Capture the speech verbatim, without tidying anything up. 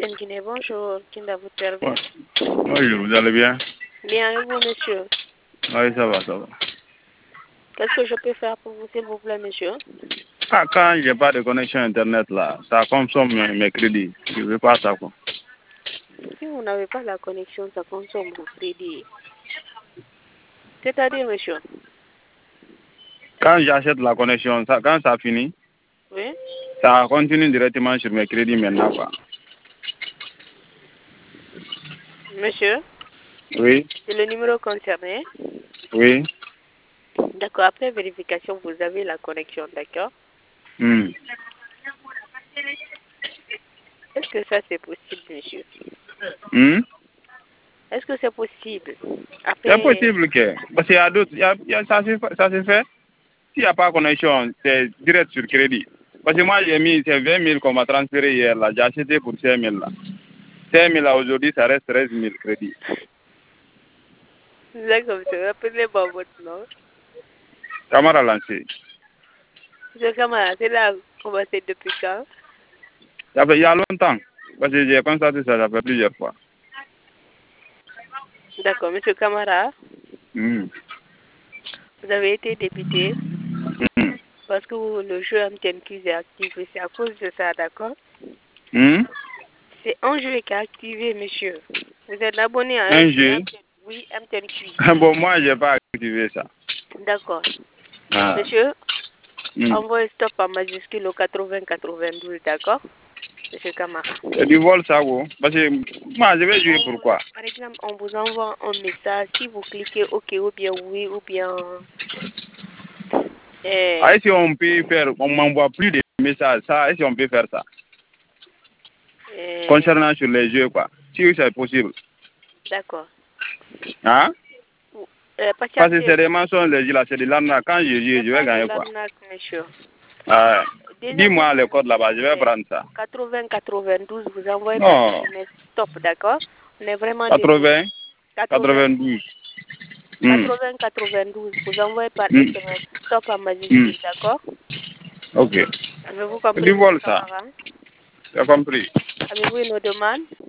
Capitaine Guinée, bonjour. Qui va vous servir? Bonjour, vous allez bien? Bien, et vous, monsieur? Oui, ça va, ça va. Qu'est-ce que je peux faire pour vous, s'il vous plaît, monsieur? Ah, quand j'ai pas de connexion Internet, là, ça consomme mes, mes crédits. Je ne veux pas ça, quoi. Si vous n'avez pas la connexion, ça consomme vos crédits. C'est-à-dire, monsieur? Quand j'achète la connexion, ça, quand ça finit, Oui? ça continue directement sur mes crédits maintenant, quoi. Monsieur? Oui, C'est le numéro concerné? oui. D'accord, après vérification, vous avez la connexion, d'accord? Hmm. Est-ce que ça, c'est possible, monsieur? Hmm? Est-ce que c'est possible? C'est Après... possible que, parce qu'il y a d'autres, il y a, il y a- ça se fait, ça se fait. S'il n'y a pas de connexion, c'est direct sur crédit. Parce que moi, j'ai mis, c'est vingt mille qu'on m'a transféré hier, là. J'ai acheté pour cinq mille, là. cinq mille, là, aujourd'hui, ça reste treize mille crédits. D'accord, monsieur, rappelez-moi votre nom. Camara lancé. Monsieur Camara, c'est là, commencé depuis quand? Ça fait il y a longtemps. Parce que j'ai constaté ça, ça fait plusieurs fois. D'accord, monsieur Camara, Hmm. vous avez été député Hmm. parce que vous- le jeu M T N Q est activé. C'est à cause de ça, d'accord? Hmm? C'est un jeu qui est activé, monsieur. Vous êtes abonné à un Un jeu jeu. M T N, oui, M T N Q. Bon, moi, j'ai pas activé ça. D'accord. Ah. Monsieur, Hmm. envoyez stop en majuscule au quatre-vingts quatre-vingt-douze, d'accord? Monsieur Camara. C'est du vol, ça, vous. Parce que moi, je vais jouer On vous- pourquoi? par exemple, on vous envoie un message. Si vous cliquez OK ou bien oui ou bien... eh, Ah, si on peut faire, on m'envoie plus de messages, ça, est-ce qu'on peut faire ça? eh, Concernant sur les jeux, quoi. Si c'est possible. d'accord. Hein? Ou- euh, Parce que patientez. c'est des mensonges, les jeux, là, c'est de l'arnaque. Quand je joue, C'est je vais pas de gagner, quoi. l'arnaque, monsieur. Ah, Déjà, si dis-moi vous le code là-bas, je vais cliquez prendre ça. quatre-vingts quatre-vingt-douze, vous envoyez par Non. S M S stop, d'accord? On est vraiment désolé. quatre-vingts, quatre-vingts quatre-vingt-douze. Hmm. quatre-vingts quatre-vingt-douze, vous envoyez par Hmm. S M S stop en Hmm. majuscule, d'accord? Ok. Avez-vous C'est compris, du monsieur vol, ça. Camara? Tu as compris? Avez-vous une demande?